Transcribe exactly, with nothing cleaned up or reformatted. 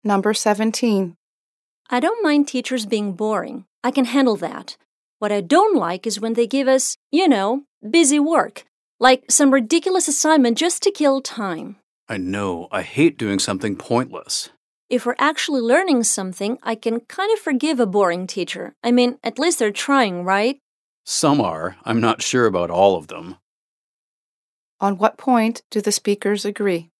Number seventeen. I don't mind teachers being boring. I can handle that. What I don't like is when they give us, you know, busy work, like some ridiculous assignment just to kill time. I know. I hate doing something pointless. If we're actually learning something, I can kind of forgive a boring teacher. I mean, at least they're trying, right? Some are. I'm not sure about all of them. On what point do the speakers agree?